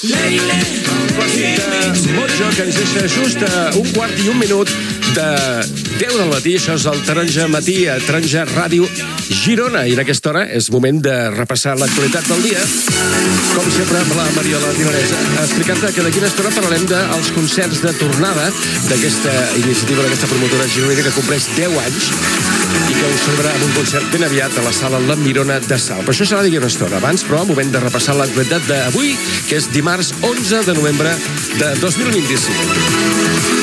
Mojo, que ens deixa just a 1:15 de 10 del matí. Això és el Taronja Matí a Taronja Ràdio Girona. I en aquesta hora és moment de repassar l'actualitat del dia. Com sempre, amb la Mariola Dinarès, explicant-te que d'aquí una estona parlarem dels concerts de tornada d'aquesta iniciativa, d'aquesta promotora gironina que compleix 10 anys i que us celebrarà amb un concert ben aviat a la sala La Mirona de Salt. Però això serà d'aquí una estona. Abans, però, moment de repassar l'actualitat d'avui, que és dimarts 11 de novembre de 2025.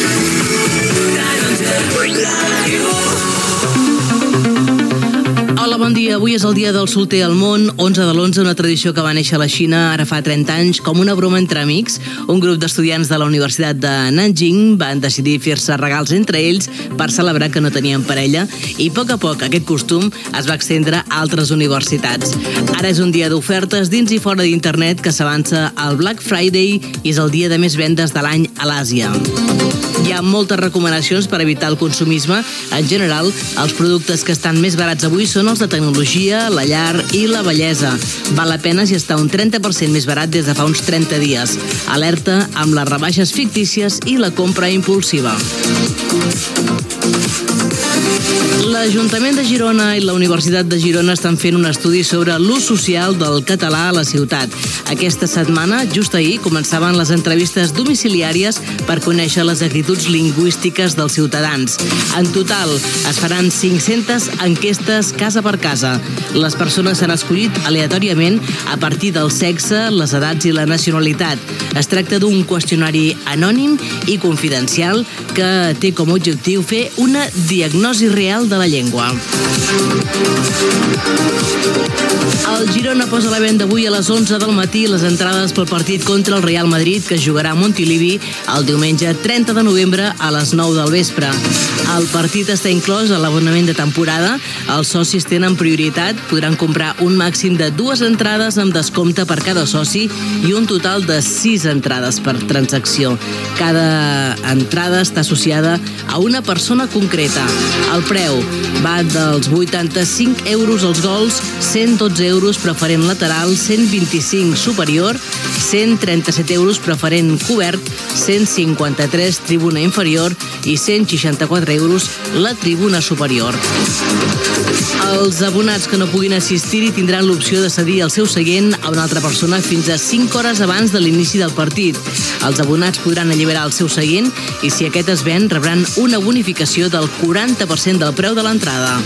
Hola, bon dia. Avui és el dia del solter al món, 11 de l'11, una tradició que va néixer a la Xina ara fa 30 anys com una broma entre amics. Un grup d'estudiants de la Universitat de Nanjing van decidir fer-se regals entre ells per celebrar que no tenien parella i a poc aquest costum es va extendre a altres universitats. Ara és un dia d'ofertes dins i fora d'internet que s'avança al Black Friday i és el dia de més vendes de l'any a l'Àsia. Hi ha moltes recomanacions per evitar el consumisme. En general, els productes que estan més barats avui són els de tecnologia, la llar i la bellesa. Val la pena si està un 30% més barat des de fa uns 30 dies. Alerta amb les rebaixes fictícies i la compra impulsiva. L'Ajuntament de Girona i la Universitat de Girona estan fent un estudi sobre l'ús social del català a la ciutat. Aquesta setmana, just ahir, començaven les entrevistes domiciliàries per conèixer les actituds lingüístiques dels ciutadans. En total, es faran 500 enquestes casa per casa. Les persones s'han escollit aleatòriament a partir del sexe, les edats i la nacionalitat. Es tracta d'un qüestionari anònim i confidencial que té com a objectiu fer una diagnosi real de la llengua. El Girona posa a la venda avui a les 11 del matí les entrades pel partit contra el Real Madrid, que es jugarà a Montilivi el diumenge 30 de novembre a les 9 del vespre. El partit està inclòs a l'abonament de temporada. Els socis tenen prioritat, podran comprar un màxim de 2 entrades amb descompte per cada soci i un total de 6 entrades per transacció. Cada entrada està associada a una persona concreta. El preu va dels 85 euros els gols, 112 euros preferent lateral, 125 superior, 137 euros preferent cobert, 153 tribuna inferior i 164 euros la tribuna superior. Els abonats que no puguin assistir-hi tindran l'opció de cedir el seu seient a una altra persona fins a 5 hores abans de l'inici del partit. Els abonats podran alliberar el seu seient i si aquest es ven rebran una bonificació del 40% del preu de l'entrada.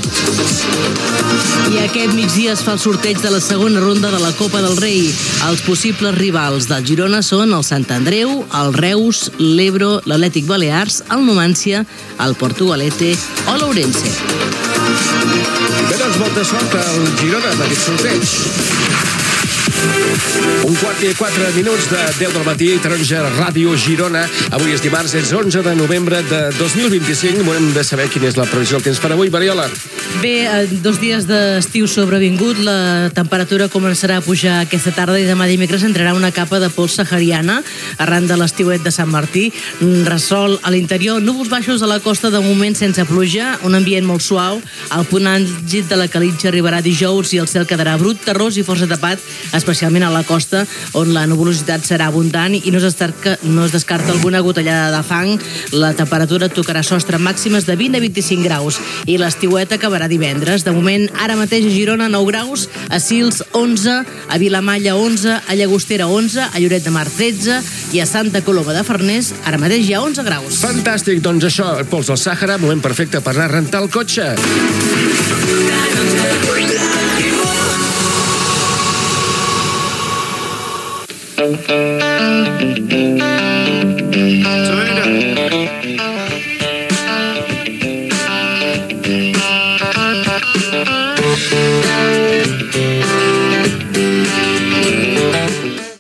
I aquest migdia es fa el sorteig de la segona ronda de la Copa del Rei. Els possibles rivals del Girona són el Sant Andreu, el Reus, l'Ebro, l'Atlètic Balears, el Numancia, el Portugalete o l'Ourense. Bé, doncs molta sort al Girona amb aquest sorteig. 1:04 de 10 del matí, Taronja Ràdio Girona. Avui és dimarts, és 11 de novembre de 2025. Volem de saber quina és la previsió del temps per avui, Mariola. Bé, 2 dies d'estiu sobrevingut, la temperatura començarà a pujar aquesta tarda i demà dimecres entrarà una capa de pols sahariana arran de l'estiuet de Sant Martí. Ressol a l'interior, núvols baixos a la costa de moment sense pluja, un ambient molt suau. El punt àlgid de la Calitja arribarà dijous i el cel quedarà brut, terrós i força tapat, especialment a la costa, on la nuvolositat serà abundant i no es descarta alguna gotellada de fang. La temperatura tocarà sostre màximes de 20 a 25 graus i l'estiuet acabarà divendres. De moment, ara mateix a Girona 9 graus, a Sils 11, a Vilamalla 11, a Llagostera 11, a Lloret de Mar 13 i a Santa Coloma de Farners ara mateix hi ha 11 graus. Fantàstic, doncs això, pols del Sàhara, moment perfecte per anar a rentar el cotxe.